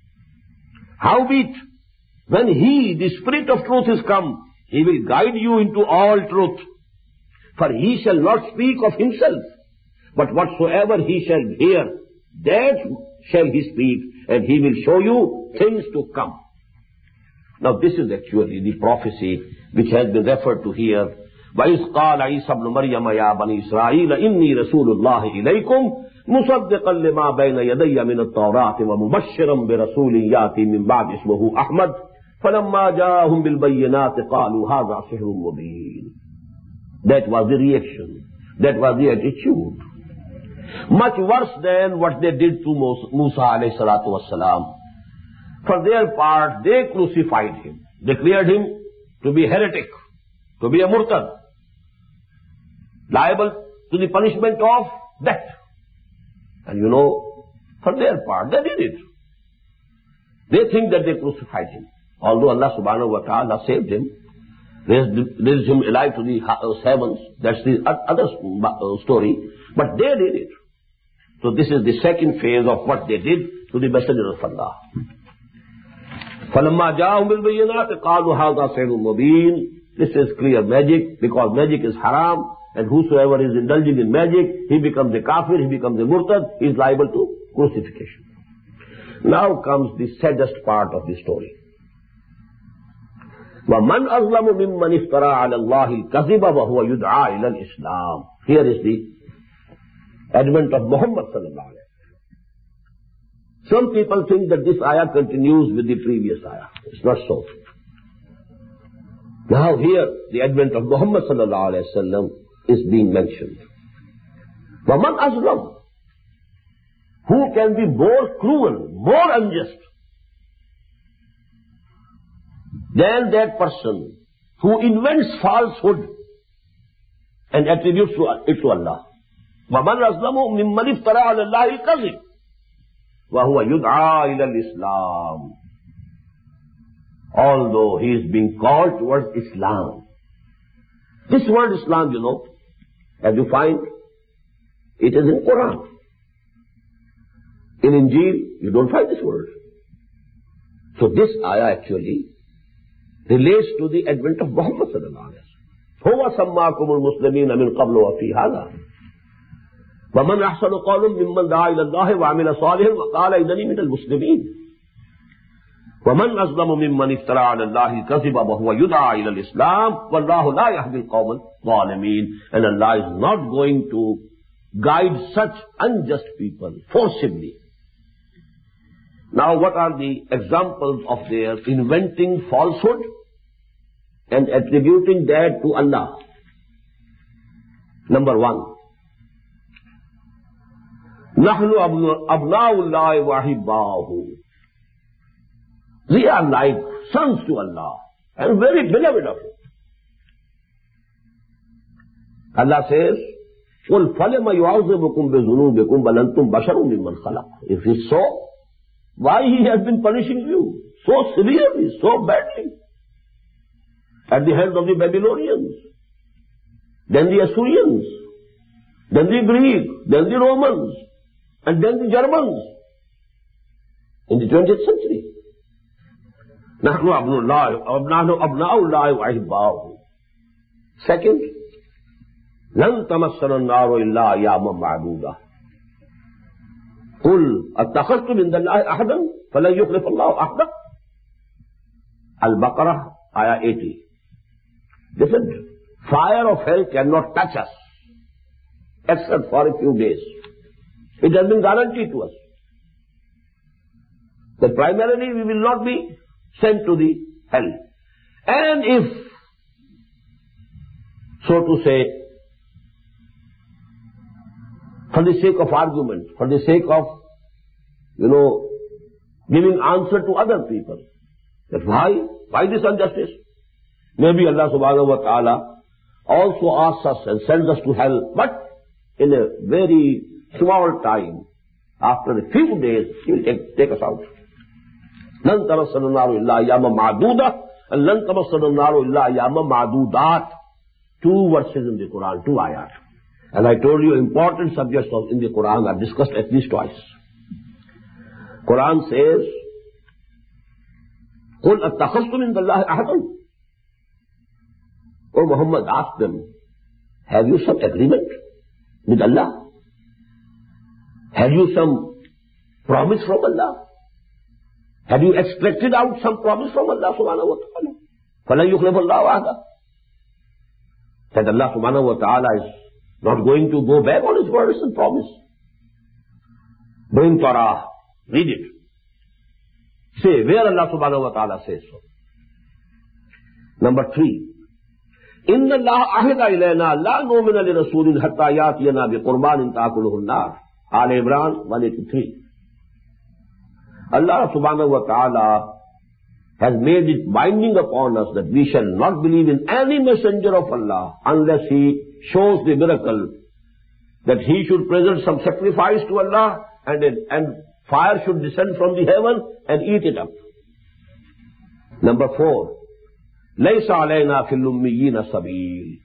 Howbeit, when He, the Spirit of truth, is come, He will guide you into all truth. For He shall not speak of Himself, but whatsoever He shall hear, that shall He speak, and He will show you things to come. Now this is actually the prophecy which has been referred to here. وَإِذْ قَالَ عِيسَى ابْنُ مَرْيَمَ يَا بَنِي إِسْرَائِيلَ إِنِّي رَسُولُ اللَّهِ إِلَيْكُمْ مُصَدِّقًا لِمَا بَيْنَ يَدَيَّ مِنَ التَّوْرَاةِ وَمُبَشِّرًا بِرَسُولٍ يَأْتِي مِنْ بَعْدِ اسْمُهُ أَحْمَدُ فَلَمَّا جَاءَهُمْ بِالْبَيِّنَاتِ قَالُوا هَذَا سِحْرٌ مُبِينٌ. That was the reaction. That was the attitude. Much worse than what they did to Musa alayhi salatu wassalam. For their part, they crucified him. Declared him to be heretic, to be a murtad, liable to the punishment of death. And for their part, they did it. They think that they crucified him. Although Allah subhanahu wa ta'ala saved him, raised him alive to the heavens, that's the other story, but they did it. So this is the second phase of what they did to the Messenger of Allah. فَلَمَّا جَاءَهُمْ بِالْبَيِّنَاتِ قَالُوا هَذَا سِحْرٌ مُبِينٌ. This is clear magic, because magic is haram, and whosoever is indulging in magic, he becomes a kafir, he becomes a murtad, he is liable to crucifixion. Now comes the saddest part of the story. وَمَنْ أَظْلَمُ مِمَّنِ افْتَرَى عَلَى اللَّهِ الْكَذِبَ وَهُوَ يُدْعَى إِلَى الْإِسْلَامِ. Here is the advent of Muhammad sallallahu alaihi wasallam. Some people think that this ayah continues with the previous ayah. It's not so. Now here, the advent of Muhammad sallallahu alaihi wasallam is being mentioned. وَمَنْ أَظْلَمُ. Who can be more cruel, more unjust than that person who invents falsehood and attributes it to Allah? وَمَنْ أَظْلَمُ مِمَّنِ افْتَرَى عَلَى اللَّهِ الْكَذِبَ وَهُوَ يُدْعَى إِلَى الْإِسْلَامِ. Although he is being called towards Islam. This word Islam, as you find, it is in Quran. In Injil, you don't find this word. So this ayah actually relates to the advent of Muhammad sallallahu alaihi wasallam. هُوَ سَمَّاكُمُ الْمُسْلِمِينَ مِنْ قَبْلُ وَفِي هَذَا وَمَنْ أَحْسَنُ قَوْلًا مِمَّنْ دَعَا إِلَى اللَّهِ وَعَمِلَ صَالِحًا وَقَالَ إِنَّنِي مِنَ الْمُسْلِمِينَ وَمَنْ أَظْلَمُ مِمَّنِ افْتَرَى عَلَى اللَّهِ الْكَذِبَ وَهُوَ يُدْعَى إِلَى الْإِسْلَامِ وَاللَّهُ لَا يَهْدِي الْقَوْمَ الظَّالِمِينَ. And Allah is not going to guide such unjust people forcibly. Now what are the examples of their inventing falsehood and attributing that to Allah? Number one, نَحْنُ أَبْنَاءُ اللَّهِ وَأَحِبَّاؤُهُ. We are like sons to Allah and very beloved of Him. Allah says, قُلْ فَلِمَ يُعَذِّبُكُمْ بِذُنُوبِكُمْ بَلْ أَنْتُمْ بَشَرٌ مِّمَّنْ خَلَقَ. If it's so, why He has been punishing you so severely, so badly? at the hands of the Babylonians, then the Assyrians, then the Greeks, then the Romans, and then the Germans in the 20th century. نحن أبناء الله وأحباؤه. Second, لن تمسنا النار إلا أياما معدودة. قل اتخذتم من الله أحدا فلن يخلف الله أحدا. Al-Baqarah, ayah 80. Listen, fire of hell cannot touch us except for a few days. It has been guaranteed to us that primarily we will not be sent to the hell. And if, so to say, for the sake of argument, for the sake of, giving answer to other people, that why this injustice? Maybe Allah subhanahu wa ta'ala also asks us and sends us to hell, but in a very small time, after a few days, He will take us out. لن تمسنا النار إلا أياما معدودة and لن تمسنا النار إلا أياما معدودات. 2 verses in the Quran, 2 ayat. And I told you important subjects in the Quran are discussed at least twice. Quran says, قُلْ أَتَّخَذْتُمْ مِنْ اللَّهِ أَحَدًا. O Muhammad, ask them, have you some agreement with Allah? Have you some promise from Allah? Have you extracted out some promise from Allah subhanahu wa ta'ala? فَلَنْ يُخْلِفَ اللَّهُ عَهْدَهُ. That Allah subhanahu wa ta'ala is not going to go back on His words and promise. Bring Torah, read it. Say where Allah subhanahu wa ta'ala says so. Number 3. إِنَّ اللَّهَ أَحِدَ إِلَيْنَا لَا نُؤْمِنَ لِرَسُولٍ حَتَّى يَأْتِيَنَا بِقُرْبَانٍ تَأْكُلُهُ النَّارُ. Al Imran 183. Allah subhanahu wa ta'ala has made it binding upon us that we shall not believe in any messenger of Allah unless he shows the miracle that he should present some sacrifice to Allah and fire should descend from the heaven and eat it up. Number 4. لَيْسَ عَلَيْنَا فِي الْأُمِّيِّينَ سَبِيلٌ.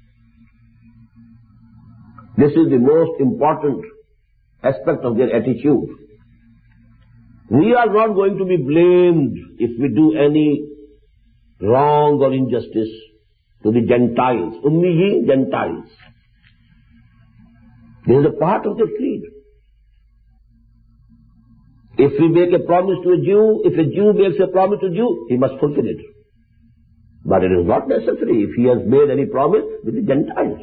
This is the most important aspect of their attitude. We are not going to be blamed if we do any wrong or injustice to the Gentiles. Ummiyin, Gentiles. This is a part of the creed. If we make a promise to a Jew, if a Jew makes a promise to a Jew, he must fulfill it. But it is not necessary if he has made any promise with the Gentiles.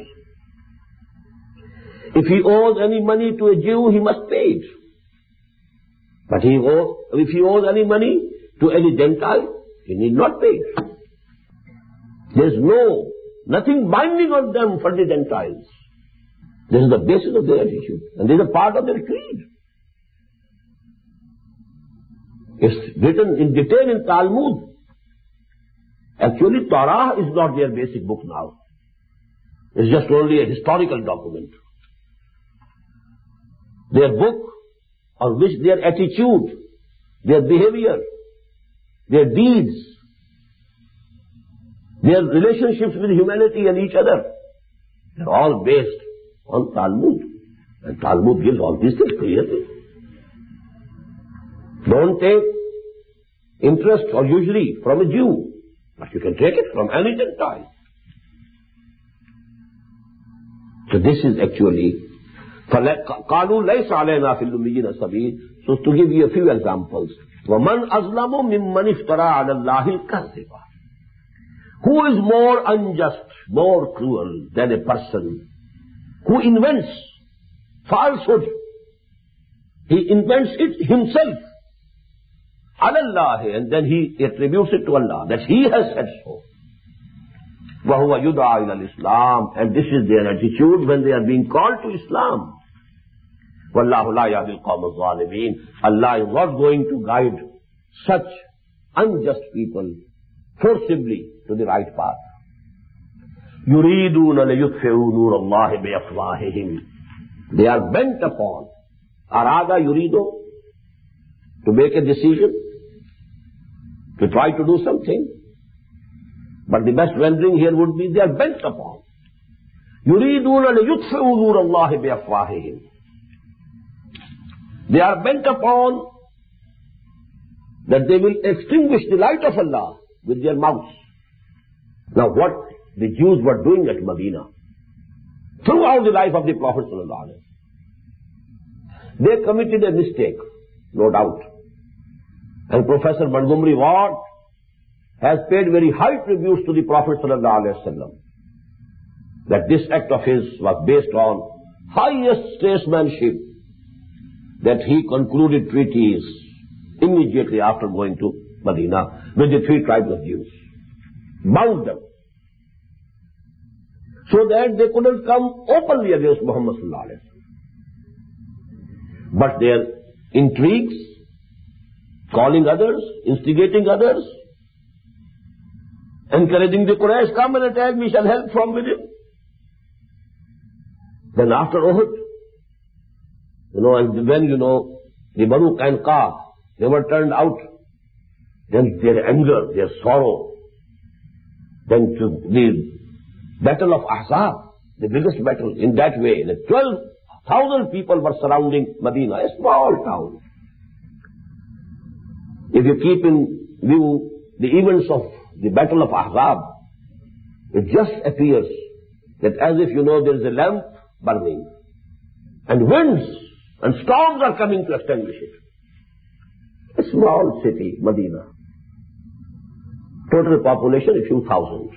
If he owes any money to a Jew, he must pay it. But if he owes any money to any Gentile, he need not pay it. There is nothing binding on them for the Gentiles. This is the basis of their attitude. And this is a part of their creed. It's written in detail in Talmud. Actually, Torah is not their basic book now. It's just only a historical document. Their book on which their attitude, their behavior, their deeds, their relationships with humanity and each other, they're all based on Talmud. And Talmud gives all these things clearly. Don't take interest or usury from a Jew, but you can take it from any Gentile. So this is actually قالوا ليس علينا في الأميين سبيل. So to give you a few examples, وَمَنْ أَظْلَمُ مِمَّنِ افْتَرَى عَلَى اللَّهِ الْكَذِبَ. Who is more unjust, more cruel than a person who invents falsehood? He invents it himself. عَلَى اللَّهِ, and then he attributes it to Allah, that he has said so. وَهُوَ يُدْعَى إِلَى الْإِسْلَامِ, and this is their attitude when they are being called to Islam. وَاللَّهُ لَا يَهْدِي الْقَوْمَ الظَّالِمِينَ. Allah is not going to guide such unjust people forcibly to the right path. يُرِيدُونَ لَيُطْفِئُوا نُورَ اللَّهِ بِأَفْوَاهِهِمْ. They are bent upon, arada yurido, to make a decision, to try to do something. But the best rendering here would be they are bent upon. يُرِيدُونَ لِيُطْفِئُوا نُورَ اللَّهِ بِأَفْوَاهِهِمْ. They are bent upon that they will extinguish the light of Allah with their mouths. Now what the Jews were doing at Medina throughout the life of the Prophet ﷺ, they committed a mistake, no doubt. And Professor Montgomery Ward has paid very high tributes to the Prophet ﷺ, that this act of his was based on highest statesmanship, that he concluded treaties immediately after going to Medina with the 3 tribes of Jews, bound them, so that they couldn't come openly against Muhammad sallallahu alaihi wasallam. But their intrigues, calling others, instigating others, encouraging the Quraysh, come and attack, we shall help from within. Then after Uhud, and when, the Banu Qaynuqa, they were turned out, then their anger, their sorrow, then to the Battle of Ahzab, the biggest battle in that way, the 12,000 people were surrounding Medina, a small town. If you keep in view the events of the Battle of Ahzab, it just appears that as if there is a lamp burning, and winds and storms are coming to extinguish it. A small city, Medina. Total population a few thousand.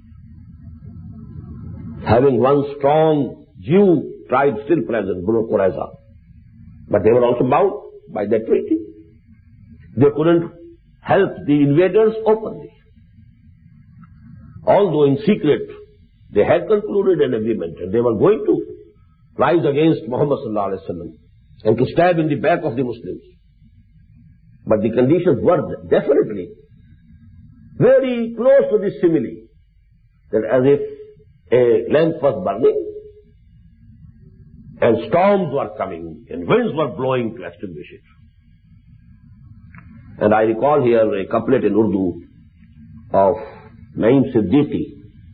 Having one strong Jew tribe still present, Banu Qurayza. But they were also bound by that treaty. They couldn't help the invaders openly. Although in secret they had concluded an agreement and they were going to rise against Muhammad sallallahu alaihi wasallam and to stab in the back of the Muslims. But the conditions were definitely very close to this simile, that as if a lamp was burning and storms were coming and winds were blowing to extinguish it. And I recall here a couplet in Urdu of Naeem Siddiqui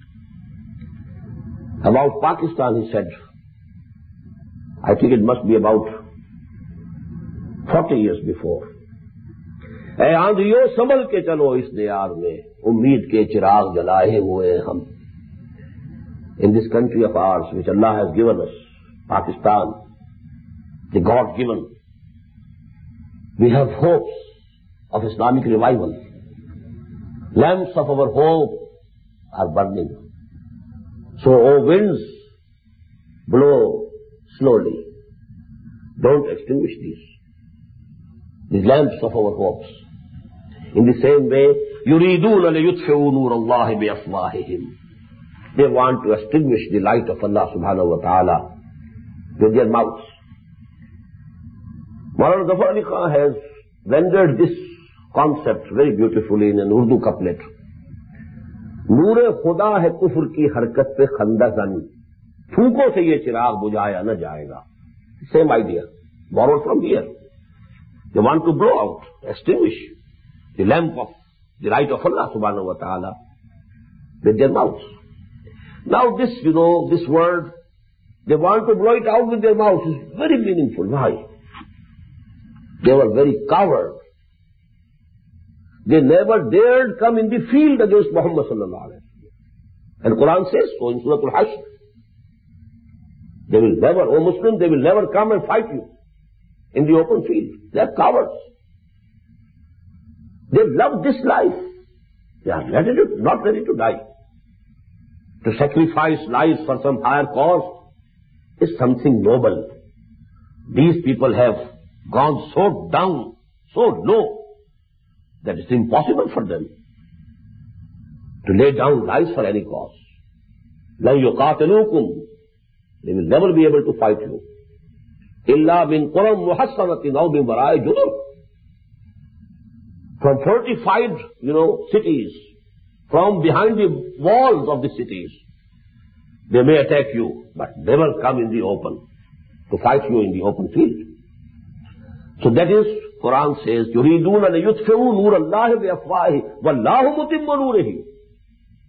about Pakistan. He said, I think it must be about 40 years before, اے آندھیو سنبھل کے چلو اس دیار میں امید کے چراغ جلائے ہوئے ہم. In this country of ours, which Allah has given us, Pakistan, the God-given, we have hopes of Islamic revival. Lamps of our hope are burning. So, O winds, blow slowly. Don't extinguish these lamps of our hopes. In the same way, يُرِيدُونَ لِيُطْفِئُوا نُورَ اللَّهِ بِأَفْوَاهِهِمْ. They want to extinguish the light of Allah subhanahu wa ta'ala with their mouths. Maulana Zafar Ali Khan has rendered this concept very beautifully in an Urdu couplet. Noor-e Khuda hai kufr ki harkat pe khandazan, thoonkon se ye chirag bujhaya na jayega. Same idea, borrowed from here. They want to blow out, extinguish the lamp of the light of Allah subhanahu wa ta'ala with their mouths. Now this, this word, they want to blow it out with their mouths, is very meaningful. Why? They were very coward. They never dared come in the field against Muhammad sallallahu alaihi wasallam. And Quran says so in Surah Al-Hashr. They will never, O Muslim, they will never come and fight you in the open field. They are cowards. They love this life. They are not ready to die. To sacrifice lives for some higher cause is something noble. These people have gone so down, so low, that it's impossible for them to lay down lives for any cause. لَن يُقَاتِلُوكُمْ. They will never be able to fight you. إِلَّا مِنْ قُرَمْ مُحَصَّنَةٍ أَوْ مِنْ وَرَاءِ جُدُرٍ. From fortified, cities, from behind the walls of the cities, they may attack you, but never come in the open to fight you in the open field. So that is, Quran says, يُرِيدُونَ لِيُطْفِئُوا نُورَ اللَّهِ بِأَفْوَاهِهِمْ وَاللَّهُ مُتِمُّ نُورِهِ.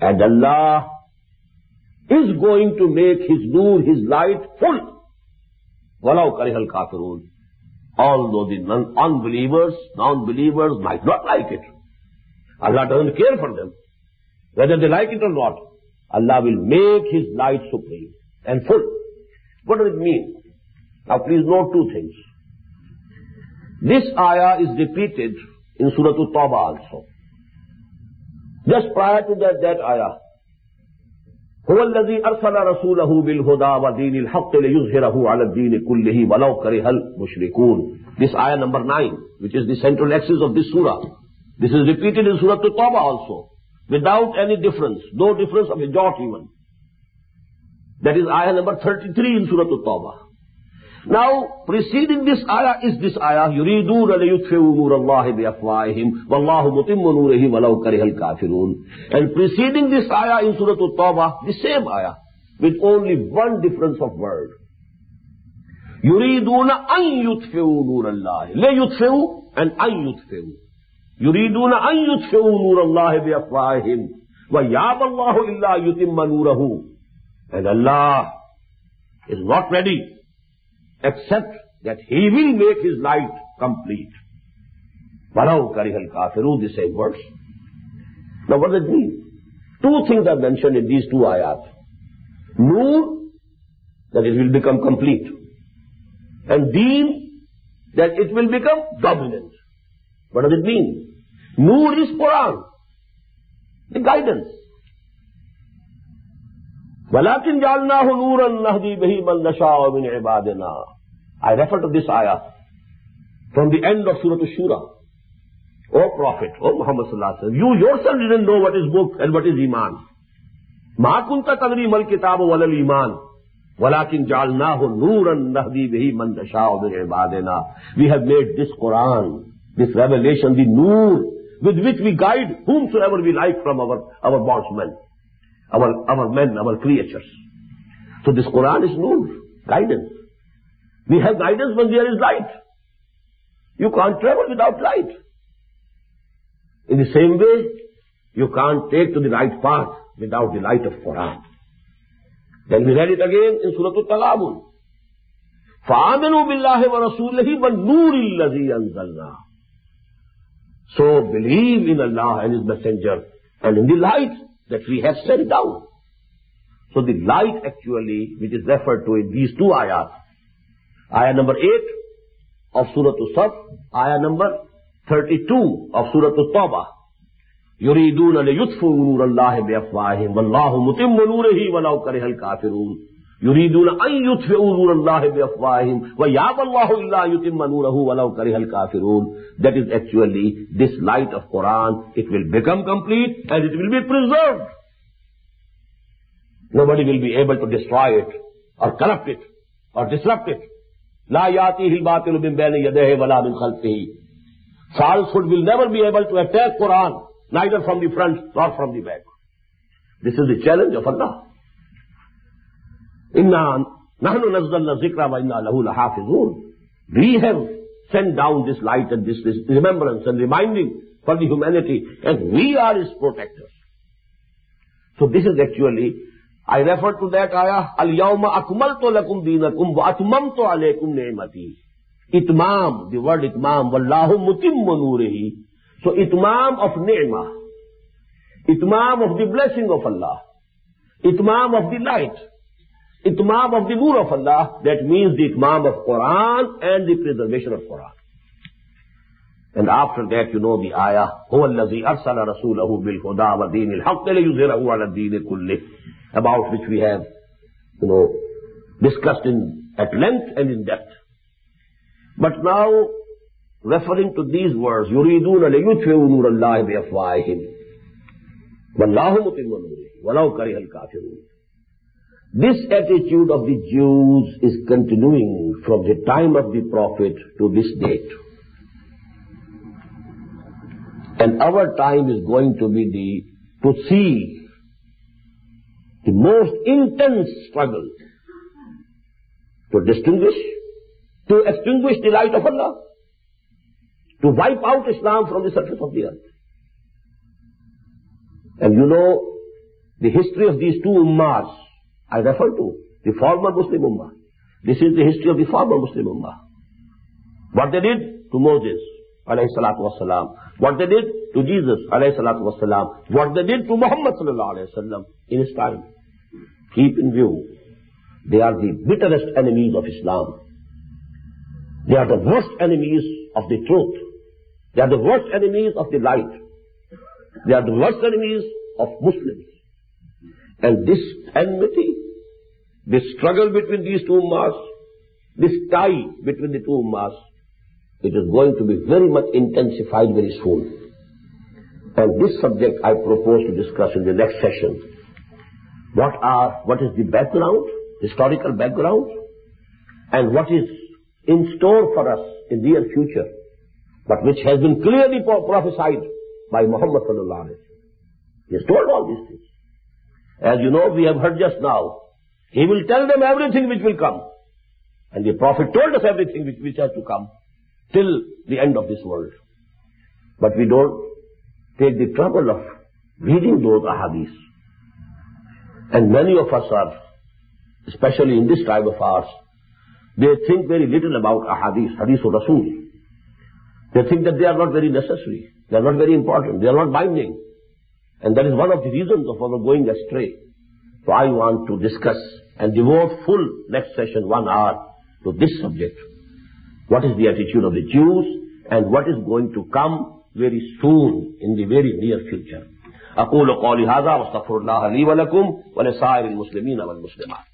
And Allah is going to make His nur, His light full. وَلَوْ كَرِهَ الْكَافِرُونَ. Although the unbelievers, non-believers might not like it. Allah doesn't care for them. Whether they like it or not, Allah will make His light supreme and full. What does it mean? Now please note two things. This ayah is repeated in Surah At-Tawbah also. Just prior to that ayah. هُوَ الَّذِي أَرْسَلَ رَسُولَهُ بِالْهُدَى وَدِينِ الْحَقِّ لِيُظْهِرَهُ عَلَى الدِّينِ كُلِّهِ وَلَوْ كَرِهَ الْمُشْرِكُونَ. This ayah number 9, which is the central axis of this surah. This is repeated in Surah At-Tawbah also, without any difference, no difference of a jot even. That is ayah number 33 in Surah At-Tawbah. Now, preceding this ayah is this ayah, يُرِيدُونَ لِيُطْفِئُوا نُورَ اللَّهِ بِأَفْوَاهِهِمْ وَاللَّهُ مُتِمُّ نُورِهِ وَلَوْ كَرِهَ الْكَافِرُونَ. And preceding this ayah in Surah At-Tawbah, the same ayah, with only one difference of word. يُرِيدُونَ أَن يُطْفِئُوا نُورَ اللَّهِ. لِيُطْفِئُوا and أَن يُطْفِئُوا. يُرِيدُونَ أَن يُطْفِئُوا نُورَ اللَّهِ بِأَفْوَاهِهِمْ وَيَأْبَى اللَّهُ إِلَّا يُتِمَّ نُورَهُ. And Allah is not ready except that He will make His light complete. وَلَوْ كَرِهَ الْكَافِرُونَ, the same verse. Now what does it mean? Two things are mentioned in these two ayat. Nur, that it will become complete. And Deen, that it will become dominant. What does it mean? Nur is Quran, the guidance. وَلَكِنْ جَعَلْنَاهُ نُورًا نَهْدِي بِهِ مَنْ نَشَاءُ مِنْ عِبَادِنَا. I refer to this ayah from the end of Surah Ash-Shura. O Prophet, O Muhammad sallallahu alaihi wasallam, you yourself didn't know what is book and what is iman. مَا كُنْتَ تَدْرِي مَا الْكِتَابُ وَلَا الْإِيمَانُ وَلَكِنْ جَعَلْنَاهُ نُورًا نَهْدِي بِهِ مَنْ نَشَاءُ مِنْ عِبَادِنَا. We have made this Quran, this revelation, the nur, with which we guide whomsoever we like from our bondsmen, our men, our creatures. So this Quran is nur, guidance. We have guidance when there is light. You can't travel without light. In the same way, you can't take to the right path without the light of Quran. Then we read it again in Surah At-Taghabun. فَآمِنُوا بِاللَّهِ وَرَسُولِهِ وَالنُّورِ الَّذِي أَنزَلْنَا. So believe in Allah and His Messenger and in the light that we have sent down. So the light actually, which is referred to in these two ayat, ayah number 8 of Surah As-Saff, ayah number 32 of Surah At-Tawbah. يُرِيدُونَ لِيُطْفِئُوا نُورَ اللَّهِ بِأَفْوَاهِهِمْ وَاللَّهُ مُتِمُّ نُورِهِ وَلَوْ كَرِهَ الْكَافِرُونَ. يُرِيدُونَ أَن يُطْفِئُوا نُورَ اللَّهِ بِأَفْوَاهِهِمْ وَيَأْبَى اللَّهُ إِلَّا يُتِمَّ نُورَهُ وَلَوْ كَرِهَ الْكَافِرُونَ. That is actually this light of Quran. It will become complete and it will be preserved. Nobody will be able to destroy it or corrupt it or disrupt it. لَا يَأْتِيهِ الْبَاطِلُ مِنْ بَيْنِ يَدَيْهِ وَلَا مِنْ خَلْفِهِ. Falsehood will never be able to attack Quran, neither from the front nor from the back. This is the challenge of Allah. إِنَّا نَحْنُ نَزَّلْنَا الذِّكْرَ وَإِنَّا لَهُ لَحَافِظُونَ. We have sent down this light and this remembrance and reminding for the humanity, and we are its protectors. So this is actually, I refer to that ayah, الْيَوْمَ أَكْمَلْتُ لَكُمْ دِينَكُمْ وَأَتْمَمْتُ عَلَيْكُمْ نِعْمَتِي. Itmam, the word itmam, Wallahu mutimmu nurihi. So itmam of ni'mah, itmam of the blessing of Allah, itmam of the light, itmam of the nur of Allah, that means the itmam of Quran and the preservation of Quran. And after that, you know the ayah, هُوَ الَّذِي أَرْسَلَ رَسُولَهُ بِالْهُدَى وَدِينِ الْحَقِّ لِيُظْهِرَهُ عَلَى الدِّينِ كُلِّهِ, about which we have, discussed at length and in depth. But now, referring to these words, يُرِيدُونَ لِيُطْفِئُوا نُورَ اللَّهِ بِأَفْوَاهِهِمْ وَاللَّهُ مُتِمُّ نُورِهِ وَلَوْ كَرِهَ الْكَافِرُونَ. This attitude of the Jews is continuing from the time of the Prophet to this date. And our time is going to be to see the most intense struggle to extinguish the light of Allah, to wipe out Islam from the surface of the earth. And the history of these two ummahs, I refer to the former Muslim ummah. This is the history of the former Muslim ummah. What they did to Moses, alayhi salatu wassalam. What they did to Jesus, alayhi salatu wassalam. What they did to Muhammad sallallahu alayhi wasallam in his time. Keep in view, they are the bitterest enemies of Islam. They are the worst enemies of the truth. They are the worst enemies of the light. They are the worst enemies of Muslims. And this enmity, this struggle between these two ummahs, this tie between the two ummahs, it is going to be very much intensified very soon. And this subject I propose to discuss in the next session. What is the background, historical background, and what is in store for us in near future, but which has been clearly prophesied by Muhammad sallallahu alaihi wasallam. He has told all these things. As you know, we have heard just now, he will tell them everything which will come. And the Prophet told us everything which has to come till the end of this world. But we don't take the trouble of reading those ahadith. And many of us are, especially in this time of ours, they think very little about ahadith, hadith of Rasul. They think that they are not very necessary, they are not very important, they are not binding. And that is one of the reasons of our going astray. So I want to discuss and devote full next session 1 hour to this subject. What is the attitude of the Jews and what is going to come very soon in the very near future. أقول قولي هذا واستغفر الله لي ولكم ولسائر المسلمين والمسلمات.